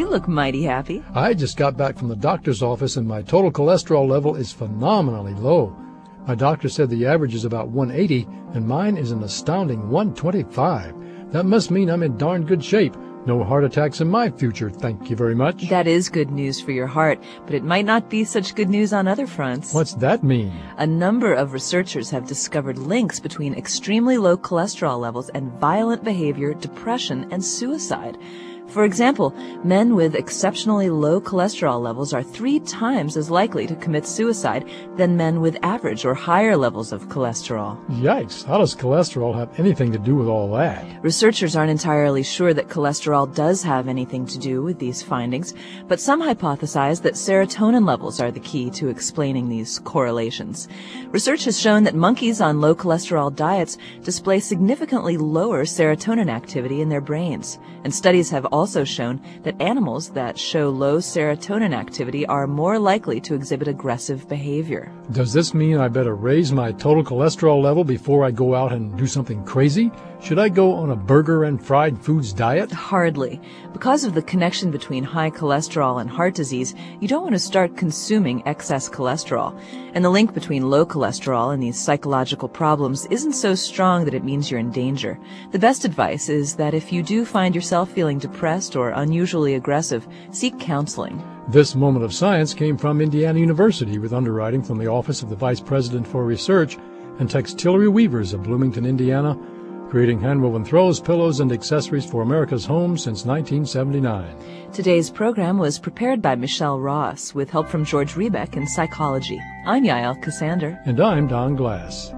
You look mighty happy. I just got back from the doctor's office and my total cholesterol level is phenomenally low. My doctor said the average is about 180 and mine is an astounding 125. That must mean I'm in darn good shape. No heart attacks in my future, thank you very much. That is good news for your heart, but it might not be such good news on other fronts. What's that mean? A number of researchers have discovered links between extremely low cholesterol levels and violent behavior, depression, and suicide. For example, men with exceptionally low cholesterol levels are 3 times as likely to commit suicide than men with average or higher levels of cholesterol. Yikes, how does cholesterol have anything to do with all that? Researchers aren't entirely sure that cholesterol does have anything to do with these findings, but some hypothesize that serotonin levels are the key to explaining these correlations. Research has shown that monkeys on low cholesterol diets display significantly lower serotonin activity in their brains, and studies have also shown that animals that show low serotonin activity are more likely to exhibit aggressive behavior. Does this mean I better raise my total cholesterol level before I go out and do something crazy? Should I go on a burger and fried foods diet? Hardly. Because of the connection between high cholesterol and heart disease, you don't want to start consuming excess cholesterol. And the link between low cholesterol and these psychological problems isn't so strong that it means you're in danger. The best advice is that if you do find yourself feeling depressed or unusually aggressive, seek counseling. This moment of science came from Indiana University with underwriting from the Office of the Vice President for Research and Textillery Weavers of Bloomington, Indiana, creating hand-woven throws, pillows, and accessories for America's homes since 1979. Today's program was prepared by Michelle Ross with help from George Rebeck in psychology. I'm Yael Cassander. And I'm Don Glass.